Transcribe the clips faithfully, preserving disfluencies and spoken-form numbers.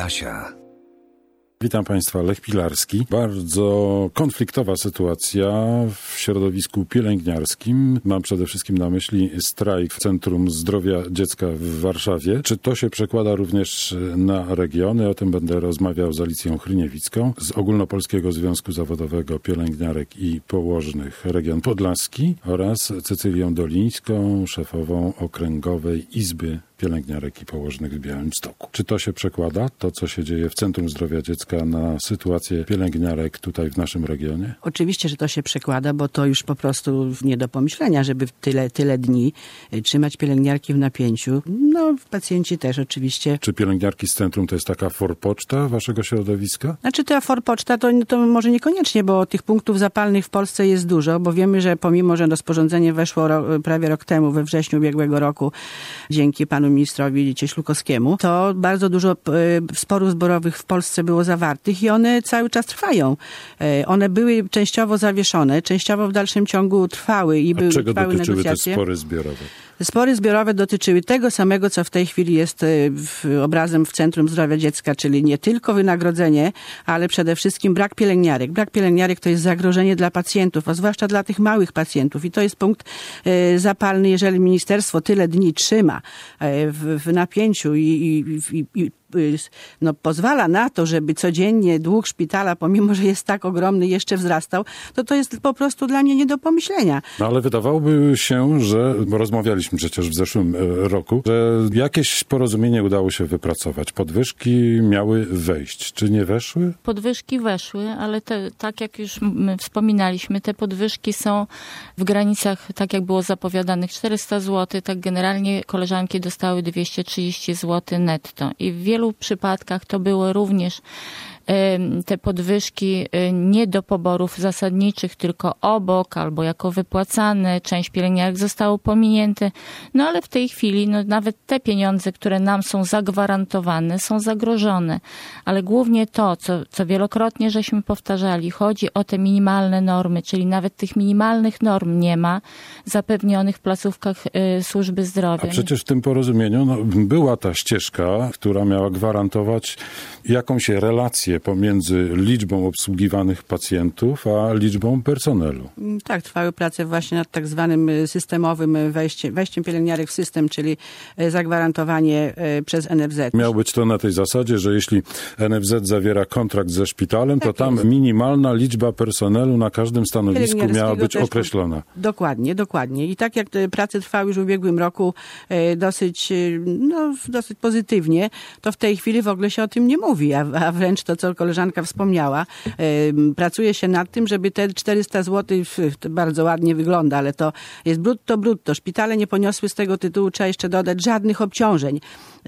Kasia. Witam Państwa, Lech Pilarski. Bardzo konfliktowa sytuacja w środowisku pielęgniarskim. Mam przede wszystkim na myśli strajk w Centrum Zdrowia Dziecka w Warszawie. Czy to się przekłada również na regiony? O tym będę rozmawiał z Alicją Hryniewicką z Ogólnopolskiego Związku Zawodowego Pielęgniarek i Położnych Region Podlaski oraz Cecylią Dolińską, szefową Okręgowej Izby Pielęgniarek i Położnych w Białymstoku. Czy to się przekłada, to co się dzieje w Centrum Zdrowia Dziecka, na sytuację pielęgniarek tutaj w naszym regionie? Oczywiście, że to się przekłada, bo to już po prostu nie do pomyślenia, żeby tyle, tyle dni trzymać pielęgniarki w napięciu. No, pacjenci też oczywiście. Czy pielęgniarki z centrum to jest taka forpoczta waszego środowiska? Znaczy ta forpoczta to, to może niekoniecznie, bo tych punktów zapalnych w Polsce jest dużo, bo wiemy, że pomimo, że rozporządzenie weszło ro, prawie rok temu, we wrześniu ubiegłego roku, dzięki panu ministrowi Cieślukowskiemu, to bardzo dużo sporów zborowych w Polsce było zawartych i one cały czas trwają. One były częściowo zawieszone, częściowo w dalszym ciągu trwały i były czego trwały dotyczyły negocjacje. te spory zbiorowe? Spory zbiorowe dotyczyły tego samego, co w tej chwili jest w, obrazem w Centrum Zdrowia Dziecka, czyli nie tylko wynagrodzenie, ale przede wszystkim brak pielęgniarek. Brak pielęgniarek to jest zagrożenie dla pacjentów, a zwłaszcza dla tych małych pacjentów. I to jest punkt e, zapalny, jeżeli ministerstwo tyle dni trzyma e, w, w napięciu i, i, i, i no, pozwala na to, żeby codziennie dług szpitala, pomimo że jest tak ogromny, jeszcze wzrastał, to to jest po prostu dla mnie nie do pomyślenia. No ale wydawałoby się, że, bo rozmawialiśmy przecież w zeszłym roku, że jakieś porozumienie udało się wypracować. Podwyżki miały wejść. Czy nie weszły? Podwyżki weszły, ale te, tak jak już my wspominaliśmy, te podwyżki są w granicach, tak jak było zapowiadanych, czterysta złotych, tak generalnie koleżanki dostały dwieście trzydzieści złotych netto. I w wielu przypadkach to były również te podwyżki nie do poborów zasadniczych, tylko obok albo jako wypłacane. Część pielęgniarek zostało pominięte. No ale w tej chwili no, nawet te pieniądze, które nam są zagwarantowane, są zagrożone. Ale głównie to, co, co wielokrotnie żeśmy powtarzali, chodzi o te minimalne normy, czyli nawet tych minimalnych norm nie ma zapewnionych w placówkach y, służby zdrowia. A przecież w tym porozumieniu no, była ta ścieżka, która miała gwarantować jakąś relację pomiędzy liczbą obsługiwanych pacjentów, a liczbą personelu. Tak, trwały prace właśnie nad tak zwanym systemowym wejściem, wejściem pielęgniarek w system, czyli zagwarantowanie przez N F Z. Miało być to na tej zasadzie, że jeśli N F Z zawiera kontrakt ze szpitalem, tak to tam jest. Minimalna liczba personelu na każdym stanowisku miała być określona. Dokładnie, dokładnie. I tak jak te prace trwały już w ubiegłym roku dosyć, no, dosyć pozytywnie, to w tej chwili w ogóle się o tym nie mówi, a, a wręcz to, co koleżanka wspomniała, pracuje się nad tym, żeby te czterysta złotych, to bardzo ładnie wygląda, ale to jest brutto, brutto. Szpitale nie poniosły z tego tytułu, trzeba jeszcze dodać, żadnych obciążeń,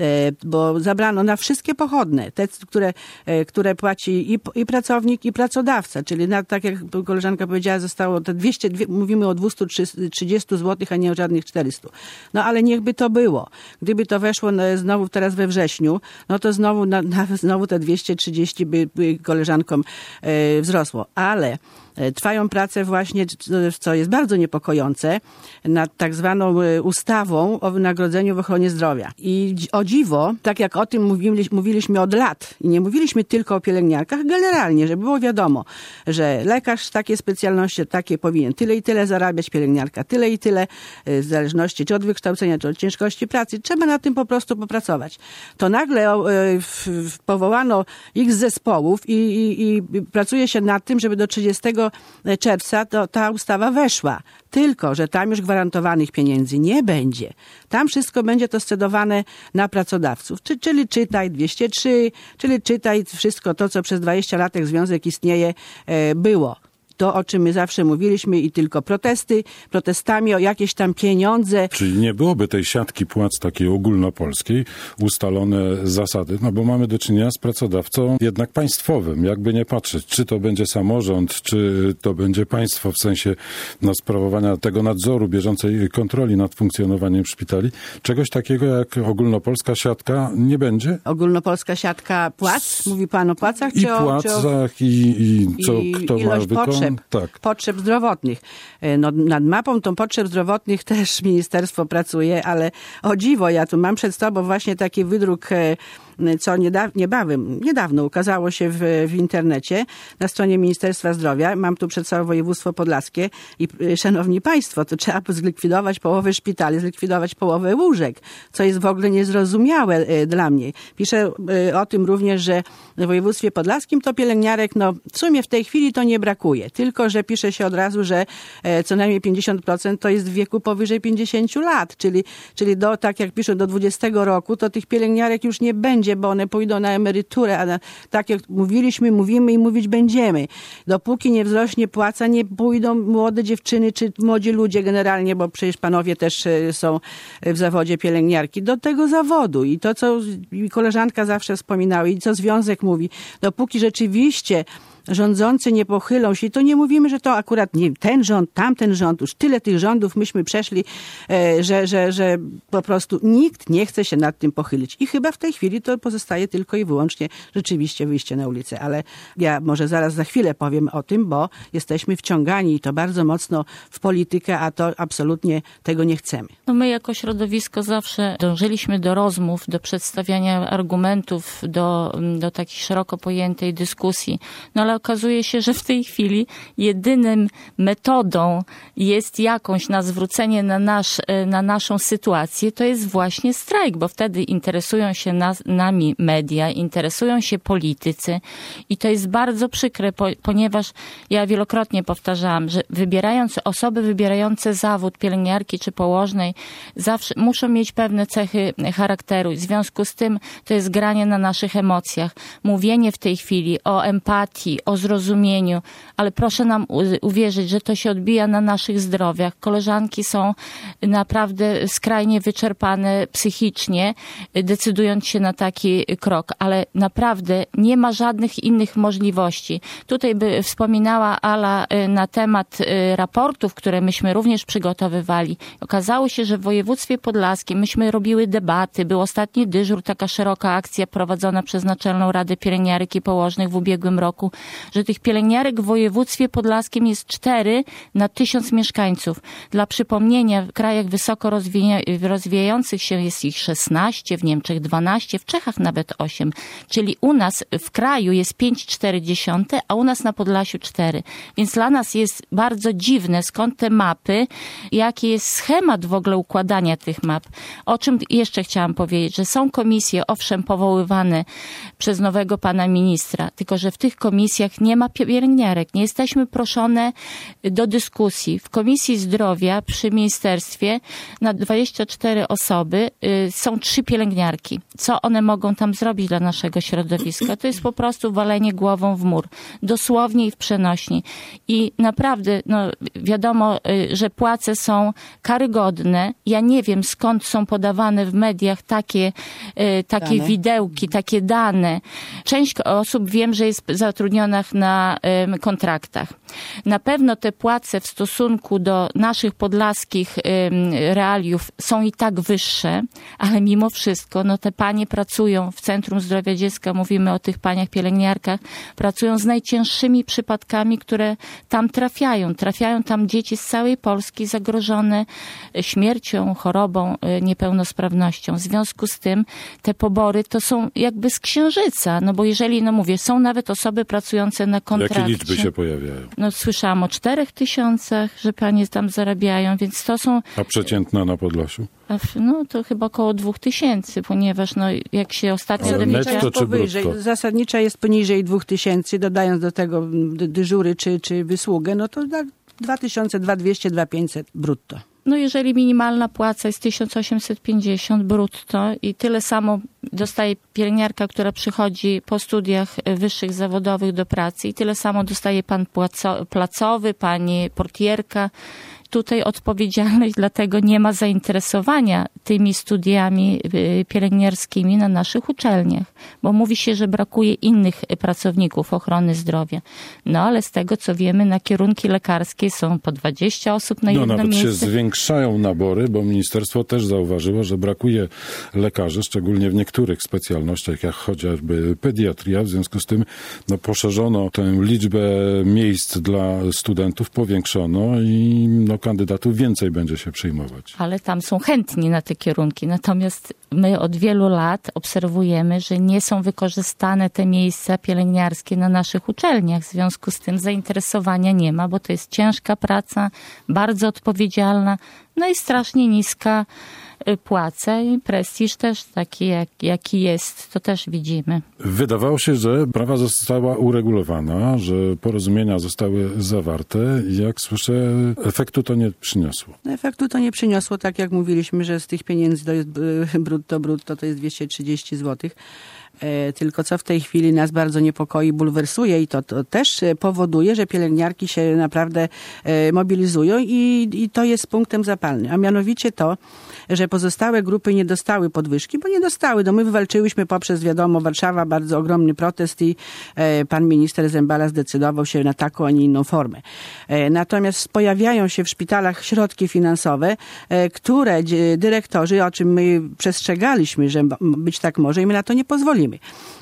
bo zabrano na wszystkie pochodne, te, które, które płaci i, i pracownik, i pracodawca, czyli na, tak jak koleżanka powiedziała, zostało te dwieście, mówimy o dwieście trzydzieści złotych, a nie o żadnych czterysta. No ale niechby to było. Gdyby to weszło znowu teraz we wrześniu, no to znowu, na, na, znowu te dwieście trzydzieści by, by koleżankom e, wzrosło. Ale trwają prace właśnie, co jest bardzo niepokojące, nad tak zwaną ustawą o wynagrodzeniu w ochronie zdrowia. I o dziwo, tak jak o tym mówili, mówiliśmy od lat i nie mówiliśmy tylko o pielęgniarkach, generalnie, żeby było wiadomo, że lekarz takie specjalności, takie powinien tyle i tyle zarabiać, pielęgniarka tyle i tyle, w zależności czy od wykształcenia, czy od ciężkości pracy. Trzeba na tym po prostu popracować. To nagle powołano x zespołów i, i, i pracuje się nad tym, żeby do trzydziestego czerwca to, ta ustawa weszła. Tylko że tam już gwarantowanych pieniędzy nie będzie. Tam wszystko będzie to scedowane na pracodawców. Czy, czyli czytaj dwieście trzy, czyli czytaj wszystko to, co przez dwadzieścia lat jak związek istnieje, e, było. To, o czym my zawsze mówiliśmy i tylko protesty, protestami o jakieś tam pieniądze. Czyli nie byłoby tej siatki płac takiej ogólnopolskiej, ustalone zasady, no bo mamy do czynienia z pracodawcą jednak państwowym, jakby nie patrzeć, czy to będzie samorząd, czy to będzie państwo w sensie no, sprawowania tego nadzoru, bieżącej kontroli nad funkcjonowaniem szpitali. Czegoś takiego jak ogólnopolska siatka nie będzie? Ogólnopolska siatka płac? Mówi pan o płacach? I czy o, płacach, czy o... i, i co I kto ma wykonać? Potrzeb, tak. potrzeb zdrowotnych. No, nad mapą tą potrzeb zdrowotnych też ministerstwo pracuje, ale o dziwo, ja tu mam przed sobą właśnie taki wydruk co niedaw- niebawem, niedawno ukazało się w, w internecie na stronie Ministerstwa Zdrowia. Mam tu przed sobą województwo podlaskie i szanowni państwo, to trzeba zlikwidować połowę szpitali, zlikwidować połowę łóżek, co jest w ogóle niezrozumiałe dla mnie. Piszę o tym również, że w województwie podlaskim to pielęgniarek, no w sumie w tej chwili to nie brakuje, tylko że pisze się od razu, że co najmniej pięćdziesiąt procent to jest w wieku powyżej pięćdziesięciu lat, czyli, czyli do, tak jak piszę, do dwudziestego roku, to tych pielęgniarek już nie będzie, bo one pójdą na emeryturę, a na, tak jak mówiliśmy, mówimy i mówić będziemy. Dopóki nie wzrośnie płaca, nie pójdą młode dziewczyny czy młodzi ludzie generalnie, bo przecież panowie też są w zawodzie pielęgniarki, do tego zawodu. I to, co koleżanka zawsze wspominała i co związek mówi, dopóki rzeczywiście rządzący nie pochylą się, to nie mówimy, że to akurat nie ten rząd, tamten rząd, już tyle tych rządów myśmy przeszli, że, że, że po prostu nikt nie chce się nad tym pochylić. I chyba w tej chwili to pozostaje tylko i wyłącznie rzeczywiście wyjście na ulicę. Ale ja może zaraz za chwilę powiem o tym, bo jesteśmy wciągani i to bardzo mocno w politykę, a to absolutnie tego nie chcemy. No my jako środowisko zawsze dążyliśmy do rozmów, do przedstawiania argumentów, do, do takiej szeroko pojętej dyskusji. No ale okazuje się, że w tej chwili jedynym metodą jest jakąś na zwrócenie na, nasz, na naszą sytuację, to jest właśnie strajk, bo wtedy interesują się nas, nami media, interesują się politycy i to jest bardzo przykre, po, ponieważ ja wielokrotnie powtarzałam, że wybierając osoby wybierające zawód pielęgniarki czy położnej zawsze muszą mieć pewne cechy charakteru. W związku z tym to jest granie na naszych emocjach. Mówienie w tej chwili o empatii, o zrozumieniu, ale proszę nam uwierzyć, że to się odbija na naszych zdrowiach. Koleżanki są naprawdę skrajnie wyczerpane psychicznie, decydując się na taki krok, ale naprawdę nie ma żadnych innych możliwości. Tutaj by wspominała Ala na temat raportów, które myśmy również przygotowywali. Okazało się, że w województwie podlaskim myśmy robiły debaty, był ostatni dyżur, taka szeroka akcja prowadzona przez Naczelną Radę Pielęgniarek i Położnych w ubiegłym roku, że tych pielęgniarek w województwie podlaskim jest cztery na tysiąc mieszkańców. Dla przypomnienia, w krajach wysoko rozwija- rozwijających się jest ich szesnaście, w Niemczech dwanaście, w Czechach nawet osiem. Czyli u nas w kraju jest pięć przecinek cztery, a u nas na Podlasiu cztery. Więc dla nas jest bardzo dziwne, skąd te mapy, jaki jest schemat w ogóle układania tych map. O czym jeszcze chciałam powiedzieć, że są komisje, owszem, powoływane przez nowego pana ministra, tylko że w tych komisjach nie ma pielęgniarek. Nie jesteśmy proszone do dyskusji. W Komisji Zdrowia przy ministerstwie na dwadzieścia cztery osoby y, są trzy pielęgniarki. Co one mogą tam zrobić dla naszego środowiska? To jest po prostu walenie głową w mur. Dosłownie i w przenośni. I naprawdę, no wiadomo, y, że płace są karygodne. Ja nie wiem, skąd są podawane w mediach takie, y, takie dane. widełki, takie dane. Część osób wiem, że jest zatrudnionych na y, kontraktach. Na pewno te płace w stosunku do naszych podlaskich y, realiów są i tak wyższe, ale mimo wszystko, no te panie pracują w Centrum Zdrowia Dziecka, mówimy o tych paniach pielęgniarkach, pracują z najcięższymi przypadkami, które tam trafiają. Trafiają tam dzieci z całej Polski zagrożone śmiercią, chorobą, niepełnosprawnością. W związku z tym te pobory to są jakby z księżyca, no bo jeżeli, no mówię, są nawet osoby pracujące na kontrakcie. Jakie liczby się pojawiają? No słyszałam o czterech tysiącach, że panie tam zarabiają, więc to są... A przeciętna na Podlasiu? No to chyba około dwóch tysięcy, ponieważ no jak się ostatnio dowiedziałam... Jest powyżej, zasadnicza jest poniżej dwóch tysięcy, dodając do tego dyżury czy, czy wysługę, no to dwa tysiące, dwa tysiące dwieście, dwa tysiące pięćset brutto. No jeżeli minimalna płaca jest tysiąc osiemset pięćdziesiąt brutto i tyle samo dostaje pielęgniarka, która przychodzi po studiach wyższych zawodowych do pracy i tyle samo dostaje pan płaco- placowy, pani portierka. Tutaj odpowiedzialność, dlatego nie ma zainteresowania tymi studiami pielęgniarskimi na naszych uczelniach, bo mówi się, że brakuje innych pracowników ochrony zdrowia. No ale z tego, co wiemy, na kierunki lekarskie są po dwadzieścia osób na no, jedno nawet miejsce. się zwiększają nabory, bo ministerstwo też zauważyło, że brakuje lekarzy, szczególnie w niektórych specjalnościach, jak chociażby pediatria. W związku z tym no, poszerzono tę liczbę miejsc dla studentów, powiększono i no, kandydatów więcej będzie się przyjmować. Ale tam są chętni na te kierunki. Natomiast my od wielu lat obserwujemy, że nie są wykorzystane te miejsca pielęgniarskie na naszych uczelniach. W związku z tym zainteresowania nie ma, bo to jest ciężka praca, bardzo odpowiedzialna, no i strasznie niska płaca i prestiż też taki, jak, jaki jest, to też widzimy. Wydawało się, że sprawa została uregulowana, że porozumienia zostały zawarte. Jak słyszę, efektu to nie przyniosło. Efektu to nie przyniosło, tak jak mówiliśmy, że z tych pieniędzy to jest brutto, brutto to jest dwieście trzydzieści złotych. Tylko co w tej chwili nas bardzo niepokoi, bulwersuje i to, to też powoduje, że pielęgniarki się naprawdę mobilizują i, i to jest punktem zapalnym. A mianowicie to, że pozostałe grupy nie dostały podwyżki, bo nie dostały. No my wywalczyłyśmy poprzez, wiadomo, Warszawa, bardzo ogromny protest i pan minister Zembala zdecydował się na taką, a nie inną formę. Natomiast pojawiają się w szpitalach środki finansowe, które dyrektorzy, o czym my przestrzegaliśmy, że być tak może i my na to nie pozwolimy,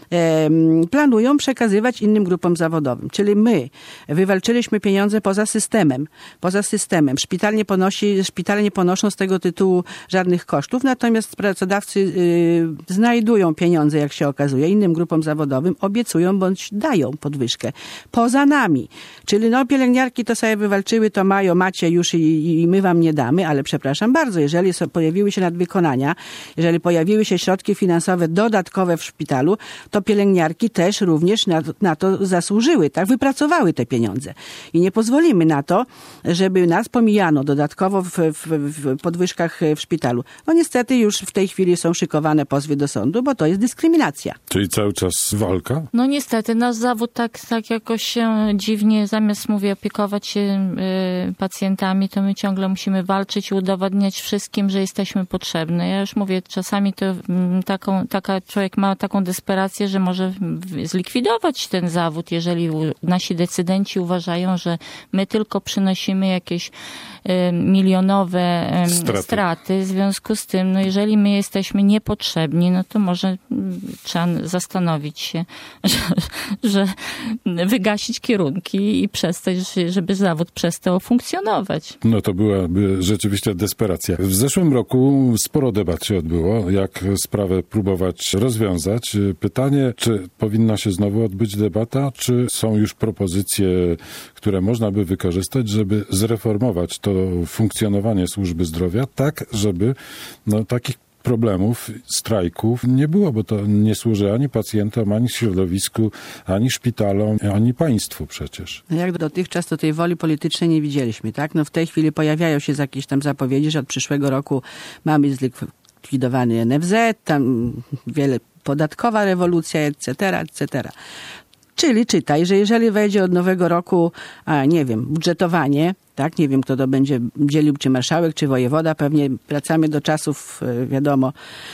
planują przekazywać innym grupom zawodowym. Czyli my wywalczyliśmy pieniądze poza systemem. Poza systemem. Szpital nie ponosi, szpitale nie ponoszą z tego tytułu żadnych kosztów, natomiast pracodawcy y, znajdują pieniądze, jak się okazuje, innym grupom zawodowym, obiecują bądź dają podwyżkę. Poza nami. Czyli no pielęgniarki to sobie wywalczyły, to mają, macie już i, i my wam nie damy, ale przepraszam bardzo, jeżeli so, pojawiły się nadwykonania, jeżeli pojawiły się środki finansowe dodatkowe w szpitalu, to pielęgniarki też również na, na to zasłużyły, tak? Wypracowały te pieniądze. I nie pozwolimy na to, żeby nas pomijano dodatkowo w, w, w podwyżkach w szpitalu. No niestety już w tej chwili są szykowane pozwy do sądu, bo to jest dyskryminacja. Czyli cały czas walka? No niestety, nasz zawód tak, tak jakoś się dziwnie, zamiast, mówię, opiekować się y, pacjentami, to my ciągle musimy walczyć i udowadniać wszystkim, że jesteśmy potrzebne. Ja już mówię, czasami to y, taką, taka człowiek ma taką desperację, że może zlikwidować ten zawód, jeżeli nasi decydenci uważają, że my tylko przynosimy jakieś y, milionowe y, straty. straty. W związku z tym, no jeżeli my jesteśmy niepotrzebni, no to może trzeba zastanowić się, że, że wygasić kierunki i przestać, żeby zawód przestał funkcjonować. No to byłaby rzeczywiście desperacja. W zeszłym roku sporo debat się odbyło, jak sprawę próbować rozwiązać. Pytanie, czy powinna się znowu odbyć debata, czy są już propozycje, które można by wykorzystać, żeby zreformować to funkcjonowanie służby zdrowia tak, żeby no, takich problemów, strajków nie było, bo to nie służy ani pacjentom, ani środowisku, ani szpitalom, ani państwu przecież. No jak dotychczas to tej woli politycznej nie widzieliśmy, tak? No w tej chwili pojawiają się jakieś tam zapowiedzi, że od przyszłego roku mamy zlikwidowany N F Z, tam wiele podatkowa rewolucja, et cetera, et cetera. Czyli czytaj, że jeżeli wejdzie od nowego roku, a nie wiem, budżetowanie, tak, nie wiem kto to będzie dzielił, czy marszałek, czy wojewoda, pewnie wracamy do czasów, wiadomo,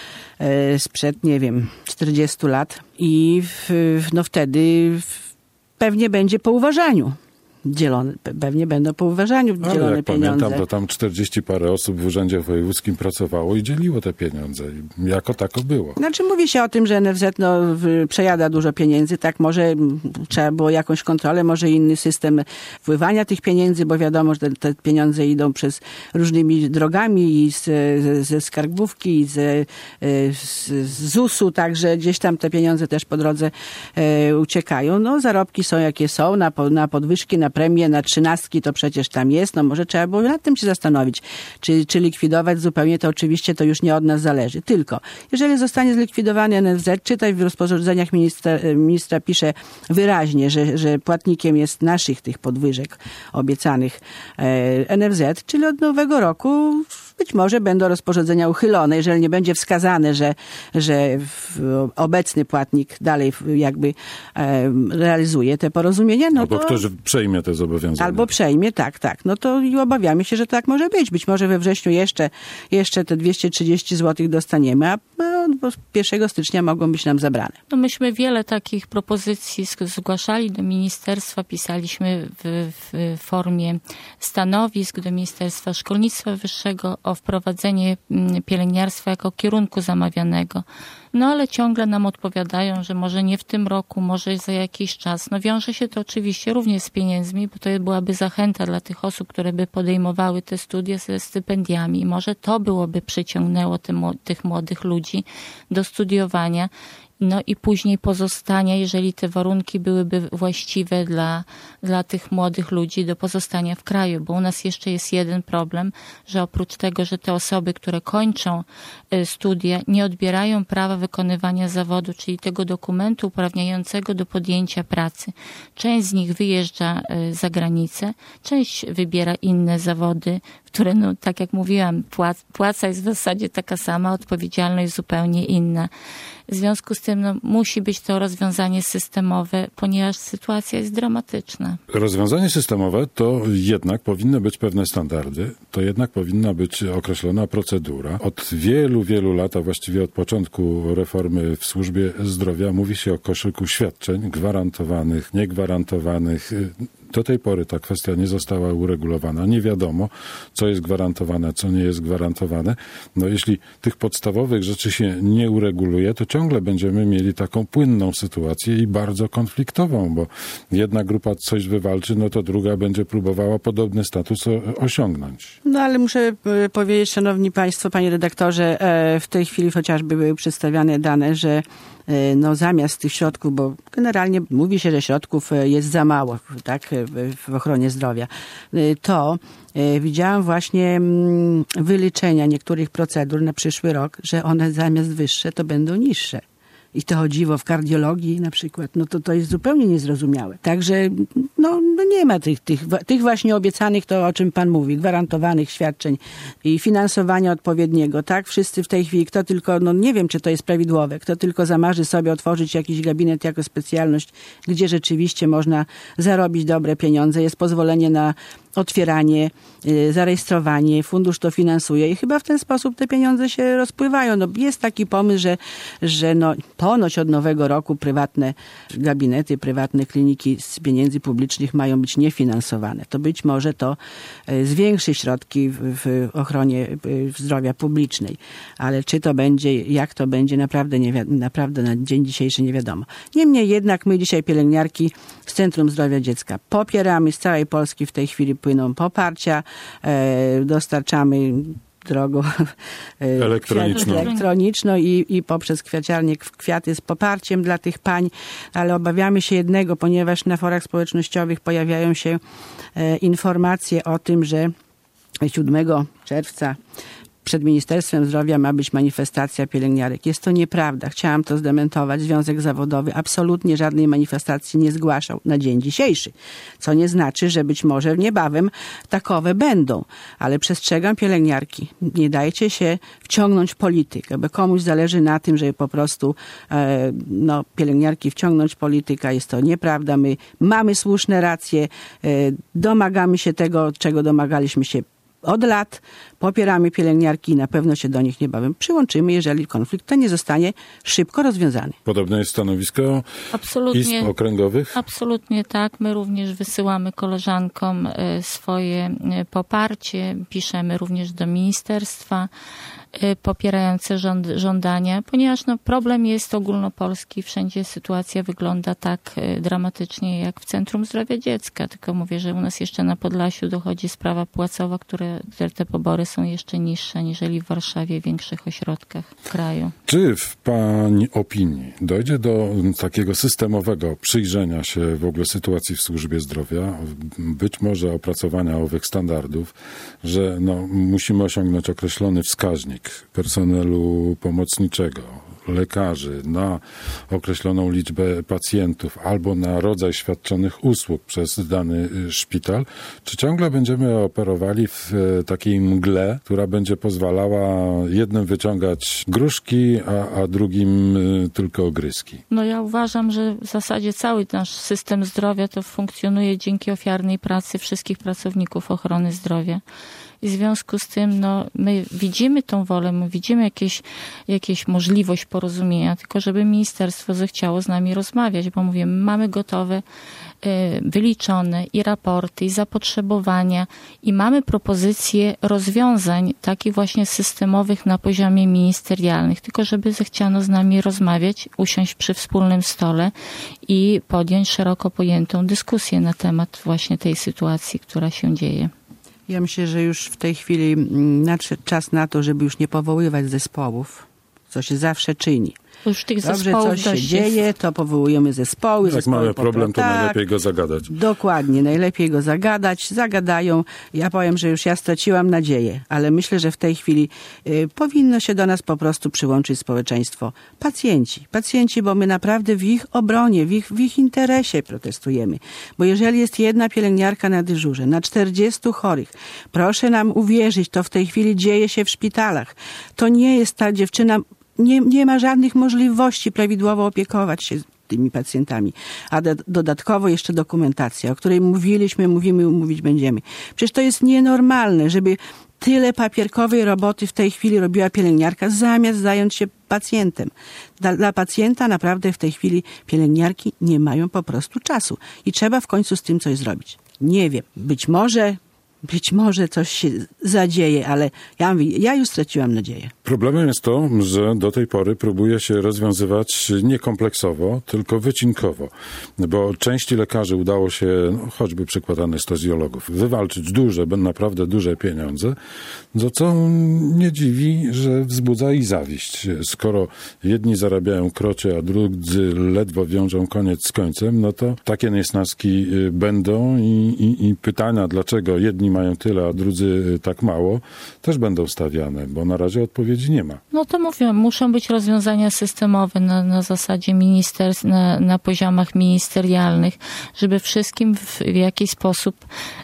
sprzed, nie wiem, czterdziestu lat i no wtedy pewnie będzie po uważaniu dzielone, pewnie będą po uważaniu dzielone ale jak pieniądze. Pamiętam, to tam czterdzieści parę osób w Urzędzie Wojewódzkim pracowało i dzieliło te pieniądze. Jako tako było. Znaczy mówi się o tym, że N F Z no, przejada dużo pieniędzy, tak może trzeba było jakąś kontrolę, może inny system wpływania tych pieniędzy, bo wiadomo, że te, te pieniądze idą przez różnymi drogami i z, ze skarbówki, i z, z, z zusu, także gdzieś tam te pieniądze też po drodze e, uciekają. No zarobki są jakie są, na, na podwyżki, na premię, na trzynastki to przecież tam jest, no może trzeba było nad tym się zastanowić, czy, czy likwidować zupełnie, to oczywiście to już nie od nas zależy. Tylko, jeżeli zostanie zlikwidowany N F Z, czytaj w rozporządzeniach ministra, ministra pisze wyraźnie, że, że płatnikiem jest naszych tych podwyżek obiecanych e, N F Z, czyli od nowego roku być może będą rozporządzenia uchylone, jeżeli nie będzie wskazane, że, że obecny płatnik dalej jakby e, realizuje te porozumienia. No Albo to, ktoś przejmie te zobowiązania. Albo przejmie, tak, tak. No to i obawiamy się, że tak może być. Być może we wrześniu jeszcze, jeszcze te dwieście trzydzieści złotych dostaniemy, a no, pierwszego stycznia mogą być nam zabrane. No myśmy wiele takich propozycji zgłaszali do ministerstwa, pisaliśmy w, w formie stanowisk do Ministerstwa Szkolnictwa Wyższego o wprowadzenie pielęgniarstwa jako kierunku zamawianego. no ale ciągle nam odpowiadają, że może nie w tym roku, może za jakiś czas. No wiąże się to oczywiście również z pieniędzmi, bo to byłaby zachęta dla tych osób, które by podejmowały te studia ze stypendiami. I może to byłoby przyciągnęło tych młodych ludzi do studiowania. No i później pozostania, jeżeli te warunki byłyby właściwe dla, dla tych młodych ludzi, do pozostania w kraju. Bo u nas jeszcze jest jeden problem, że oprócz tego, że te osoby, które kończą studia, nie odbierają prawa wykonywania zawodu, czyli tego dokumentu uprawniającego do podjęcia pracy. Część z nich wyjeżdża za granicę, część wybiera inne zawody, które, no, tak jak mówiłam, płaca jest w zasadzie taka sama, odpowiedzialność zupełnie inna. W związku z tym no, musi być to rozwiązanie systemowe, ponieważ sytuacja jest dramatyczna. Rozwiązanie systemowe to jednak powinny być pewne standardy, to jednak powinna być określona procedura. Od wielu, wielu lat, a właściwie od początku reformy w służbie zdrowia mówi się o koszyku świadczeń gwarantowanych, niegwarantowanych. Do tej pory ta kwestia nie została uregulowana. Nie wiadomo, co jest gwarantowane, co nie jest gwarantowane. No jeśli tych podstawowych rzeczy się nie ureguluje, to ciągle będziemy mieli taką płynną sytuację i bardzo konfliktową, bo jedna grupa coś wywalczy, no to druga będzie próbowała podobny status osiągnąć. No ale muszę powiedzieć, szanowni państwo, panie redaktorze, w tej chwili chociażby były przedstawiane dane, że no zamiast tych środków, bo generalnie mówi się, że środków jest za mało, tak, w ochronie zdrowia, to widziałam właśnie wyliczenia niektórych procedur na przyszły rok, że one zamiast wyższe, to będą niższe. I to o dziwo w kardiologii na przykład, no to to jest zupełnie niezrozumiałe. Także no, no nie ma tych, tych, tych właśnie obiecanych, to o czym pan mówi, gwarantowanych świadczeń i finansowania odpowiedniego, tak? Wszyscy w tej chwili, kto tylko, no nie wiem, czy to jest prawidłowe, kto tylko zamarzy sobie otworzyć jakiś gabinet jako specjalność, gdzie rzeczywiście można zarobić dobre pieniądze, jest pozwolenie na otwieranie, zarejestrowanie, fundusz to finansuje i chyba w ten sposób te pieniądze się rozpływają. No, jest taki pomysł, że, że no, ponoć od nowego roku prywatne gabinety, prywatne kliniki z pieniędzy publicznych mają być niefinansowane. To być może to zwiększy środki w, w ochronie zdrowia publicznej. Ale czy to będzie, jak to będzie, naprawdę, nie wi- naprawdę na dzień dzisiejszy nie wiadomo. Niemniej jednak my dzisiaj pielęgniarki z Centrum Zdrowia Dziecka popieramy. Z całej Polski w tej chwili płyną poparcia. E, dostarczamy drogą elektroniczną, elektroniczną i, i poprzez kwiaciarnię Kwiaty z poparciem dla tych pań, ale obawiamy się jednego, ponieważ na forach społecznościowych pojawiają się e, informacje o tym, że siódmego czerwca przed Ministerstwem Zdrowia ma być manifestacja pielęgniarek. Jest to nieprawda. Chciałam to zdementować. Związek Zawodowy absolutnie żadnej manifestacji nie zgłaszał na dzień dzisiejszy. Co nie znaczy, że być może niebawem takowe będą. Ale przestrzegam pielęgniarki. Nie dajcie się wciągnąć w politykę, bo komuś zależy na tym, żeby po prostu e, no, pielęgniarki wciągnąć w politykę. Jest to nieprawda. My mamy słuszne racje. E, domagamy się tego, czego domagaliśmy się od lat, popieramy pielęgniarki i na pewno się do nich niebawem przyłączymy, jeżeli konflikt ten nie zostanie szybko rozwiązany. Podobne jest stanowisko absolutnie, izb okręgowych? Absolutnie tak. My również wysyłamy koleżankom swoje poparcie, piszemy również do ministerstwa popierające żąd, żądania, ponieważ no, problem jest ogólnopolski. Wszędzie sytuacja wygląda tak dramatycznie jak w Centrum Zdrowia Dziecka. Tylko mówię, że u nas jeszcze na Podlasiu dochodzi sprawa płacowa, które, które te pobory są jeszcze niższe niżeli w Warszawie, w większych ośrodkach w kraju. Czy w pani opinii dojdzie do takiego systemowego przyjrzenia się w ogóle sytuacji w służbie zdrowia, być może opracowania owych standardów, że no, musimy osiągnąć określony wskaźnik personelu pomocniczego, lekarzy na określoną liczbę pacjentów albo na rodzaj świadczonych usług przez dany szpital, czy ciągle będziemy operowali w takiej mgle, która będzie pozwalała jednym wyciągać gruszki, a, a drugim tylko ogryzki? No ja uważam, że w zasadzie cały nasz system zdrowia to funkcjonuje dzięki ofiarnej pracy wszystkich pracowników ochrony zdrowia. I w związku z tym no, my widzimy tą dobrą wolę, my widzimy jakieś, jakieś możliwość porozumienia, tylko żeby ministerstwo zechciało z nami rozmawiać, bo mówię, mamy gotowe, wyliczone i raporty, i zapotrzebowania i mamy propozycje rozwiązań takich właśnie systemowych na poziomie ministerialnych, tylko żeby zechciano z nami rozmawiać, usiąść przy wspólnym stole i podjąć szeroko pojętą dyskusję na temat właśnie tej sytuacji, która się dzieje. Ja myślę, że już w tej chwili nadszedł czas na to, żeby już nie powoływać zespołów, co się zawsze czyni. Już tych Dobrze, zespołów coś się dość dzieje, jest. to powołujemy zespoły. Jak zespoły mamy problem, to tak, najlepiej go zagadać. Dokładnie, najlepiej go zagadać. Zagadają. Ja powiem, że już ja straciłam nadzieję, ale myślę, że w tej chwili y, powinno się do nas po prostu przyłączyć społeczeństwo. Pacjenci. Pacjenci, bo my naprawdę w ich obronie, w ich, w ich interesie protestujemy. Bo jeżeli jest jedna pielęgniarka na dyżurze, na czterdziestu chorych, proszę nam uwierzyć, to w tej chwili dzieje się w szpitalach. To nie jest ta dziewczyna... Nie, nie ma żadnych możliwości prawidłowo opiekować się tymi pacjentami. A do, dodatkowo jeszcze dokumentacja, o której mówiliśmy, mówimy, mówić będziemy. Przecież to jest nienormalne, żeby tyle papierkowej roboty w tej chwili robiła pielęgniarka, zamiast zająć się pacjentem. Dla, dla pacjenta naprawdę w tej chwili pielęgniarki nie mają po prostu czasu. I trzeba w końcu z tym coś zrobić. Nie wiem, być może... Być może coś się zadzieje, ale ja, mówię, ja już straciłam nadzieję. Problemem jest to, że do tej pory próbuje się rozwiązywać nie kompleksowo, tylko wycinkowo. Bo części lekarzy udało się, no, choćby przykład anestezjologów, wywalczyć duże, naprawdę duże pieniądze, za co nie dziwi, że wzbudza ich zawiść. Skoro jedni zarabiają krocie, a drudzy ledwo wiążą koniec z końcem, no to takie niesnaski będą i, i, i pytania, dlaczego jedni mają tyle, a drudzy tak mało, też będą stawiane, bo na razie odpowiedzi nie ma. No to mówię, muszą być rozwiązania systemowe na, na zasadzie ministerstw, na, na poziomach ministerialnych, żeby wszystkim w, w jakiś sposób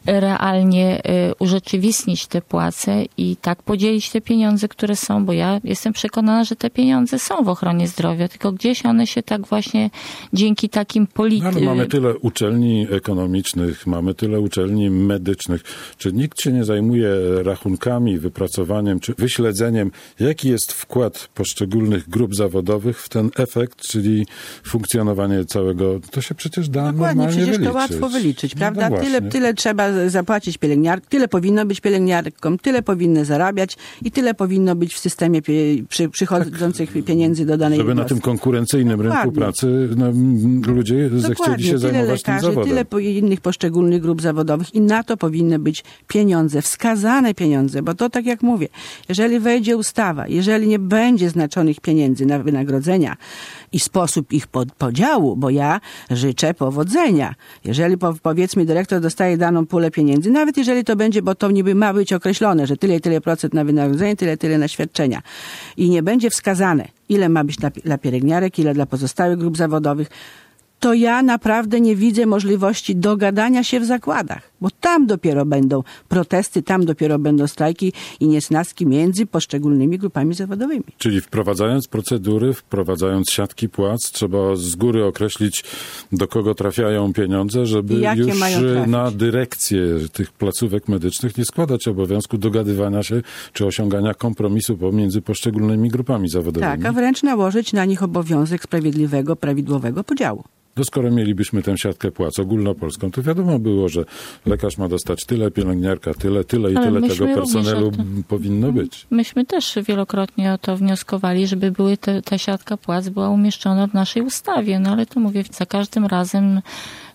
realnie y, urzeczywistnić te płace i tak podzielić te pieniądze, które są, bo ja jestem przekonana, że te pieniądze są w ochronie zdrowia, tylko gdzieś one się tak właśnie dzięki takim politykom... No, ale mamy tyle uczelni ekonomicznych, mamy tyle uczelni medycznych. Czy nikt się nie zajmuje rachunkami, wypracowaniem, czy wyśledzeniem, jaki jest wkład poszczególnych grup zawodowych w ten efekt, czyli funkcjonowanie całego, to się przecież da Dokładnie, normalnie przecież wyliczyć. to łatwo wyliczyć, prawda? No tyle, tyle trzeba zapłacić pielęgniarkom, tyle powinno być pielęgniarkom, tyle powinny zarabiać i tyle powinno być w systemie pie, przy, przychodzących tak, pieniędzy do danej żeby jednostki. na tym konkurencyjnym Dokładnie. rynku pracy no, ludzie Dokładnie. zechcieli się tyle zajmować lekarzy, tym zawodem. Tyle innych poszczególnych grup zawodowych i na to powinny być pieniądze, wskazane pieniądze, bo to tak jak mówię, jeżeli wejdzie ustawa, jeżeli nie będzie znaczonych pieniędzy na wynagrodzenia i sposób ich pod, podziału, bo ja życzę powodzenia. Jeżeli po, powiedzmy dyrektor dostaje daną pulę pieniędzy, nawet jeżeli to będzie, bo to niby ma być określone, że tyle i tyle procent na wynagrodzenie, tyle tyle na świadczenia i nie będzie wskazane, ile ma być dla, dla pielęgniarek, ile dla pozostałych grup zawodowych, to ja naprawdę nie widzę możliwości dogadania się w zakładach, bo tam dopiero będą protesty, tam dopiero będą strajki i niesnaski między poszczególnymi grupami zawodowymi. Czyli wprowadzając procedury, wprowadzając siatki płac, trzeba z góry określić, do kogo trafiają pieniądze, żeby już na dyrekcję tych placówek medycznych nie składać obowiązku dogadywania się czy osiągania kompromisu pomiędzy poszczególnymi grupami zawodowymi. Tak, a wręcz nałożyć na nich obowiązek sprawiedliwego, prawidłowego podziału. No skoro mielibyśmy tę siatkę płac ogólnopolską, to wiadomo było, że lekarz ma dostać tyle, pielęgniarka tyle, tyle i Ale tyle tego personelu to, powinno być. Myśmy też wielokrotnie o to wnioskowali, żeby były te, ta siatka płac była umieszczona w naszej ustawie, no ale to mówię, za każdym razem y,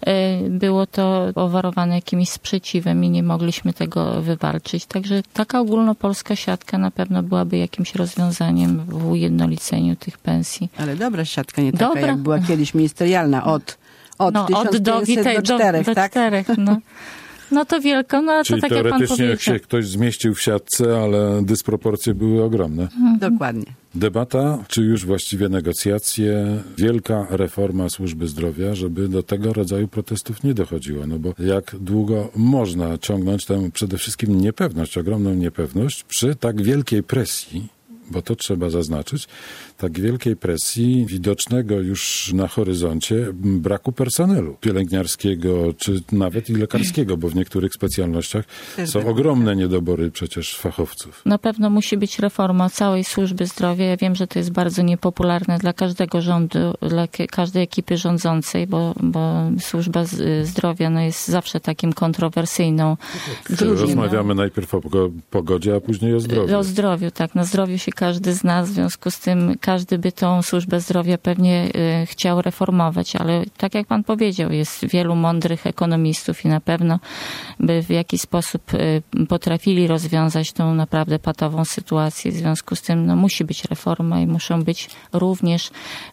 było to owarowane jakimś sprzeciwem i nie mogliśmy tego wywalczyć. Także taka ogólnopolska siatka na pewno byłaby jakimś rozwiązaniem w ujednoliceniu tych pensji. Ale dobra siatka, nie taka Dobra. jak była kiedyś ministerialna, od, od no, tysiąc pięćset do, tej, do czterech, do, tak? do czterech, no. No to wielko, no Czyli to tak jak pan teoretycznie powiedział. jak się ktoś zmieścił w siatce, ale dysproporcje były ogromne. Mhm. Dokładnie. Debata, czy już właściwie negocjacje, wielka reforma służby zdrowia, żeby do tego rodzaju protestów nie dochodziło. No bo jak długo można ciągnąć tę przede wszystkim niepewność, ogromną niepewność przy tak wielkiej presji bo to trzeba zaznaczyć, tak wielkiej presji, widocznego już na horyzoncie braku personelu pielęgniarskiego, czy nawet i lekarskiego, bo w niektórych specjalnościach są ogromne niedobory przecież fachowców. Na pewno musi być reforma całej służby zdrowia. Ja wiem, że to jest bardzo niepopularne dla każdego rządu, dla każdej ekipy rządzącej, bo, bo służba zdrowia no, jest zawsze takim kontrowersyjną. Rozmawiamy no. najpierw o pogodzie, a później o zdrowiu. O zdrowiu, tak. Na zdrowiu się każdy zna, w związku z tym każdy by tą służbę zdrowia pewnie y, chciał reformować, ale tak jak pan powiedział, jest wielu mądrych ekonomistów i na pewno by w jakiś sposób y, potrafili rozwiązać tą naprawdę patową sytuację. W związku z tym no, musi być reforma i muszą być również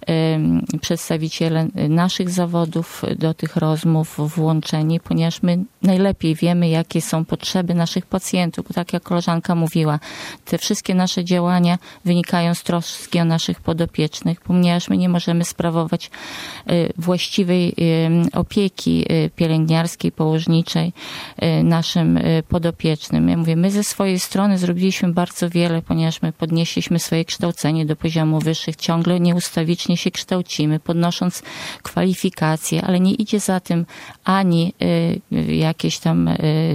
y, przedstawiciele naszych zawodów do tych rozmów włączeni, ponieważ my najlepiej wiemy, jakie są potrzeby naszych pacjentów, bo tak jak koleżanka mówiła, te wszystkie nasze działania wynikają z troski o naszych podopiecznych, ponieważ my nie możemy sprawować właściwej opieki pielęgniarskiej, położniczej naszym podopiecznym. Ja mówię, my ze swojej strony zrobiliśmy bardzo wiele, ponieważ my podnieśliśmy swoje kształcenie do poziomu wyższych, ciągle nieustawicznie się kształcimy, podnosząc kwalifikacje, ale nie idzie za tym ani jakieś tam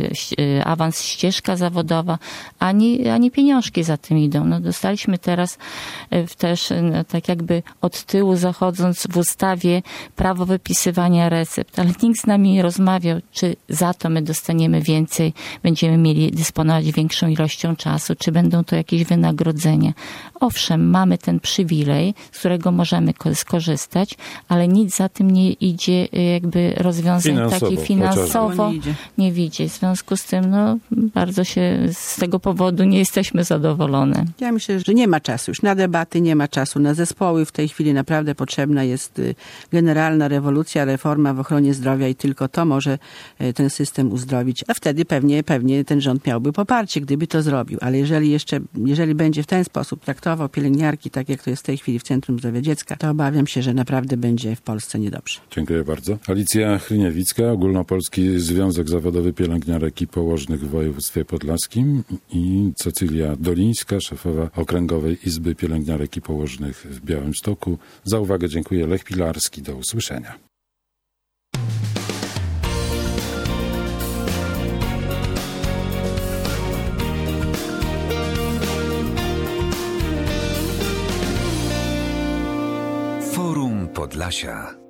awans, ścieżka zawodowa, ani, ani pieniążki za tym idą. No, dostaliśmy teraz też no, tak jakby od tyłu zachodząc w ustawie prawo wypisywania recept, ale nikt z nami nie rozmawiał, czy za to my dostaniemy więcej, będziemy mieli dysponować większą ilością czasu, czy będą to jakieś wynagrodzenia. Owszem, mamy ten przywilej, z którego możemy skorzystać, ale nic za tym nie idzie jakby rozwiązań takich finansowo nie, nie widzi. W związku z tym no, bardzo się z tego powodu nie jesteśmy zadowolone. Ja myślę, że nie ma czasu już na debaty, nie ma czasu na zespoły. W tej chwili naprawdę potrzebna jest generalna rewolucja, reforma w ochronie zdrowia i tylko to może ten system uzdrowić. A wtedy pewnie, pewnie ten rząd miałby poparcie, gdyby to zrobił. Ale jeżeli jeszcze, jeżeli będzie w ten sposób traktował pielęgniarki, tak jak to jest w tej chwili w Centrum Zdrowia Dziecka, to obawiam się, że naprawdę będzie w Polsce niedobrze. Dziękuję bardzo. Alicja Chryniewicka, Ogólnopolski Związek Zawodowy Pielęgniarek i Położnych w województwie podlaskim i Cecylia Dolińska, szefowa Okręgowej Izby Pielęgniarek i Położnych w Białymstoku. Za uwagę dziękuję. Lech Pilarski. Do usłyszenia. Forum Podlasia.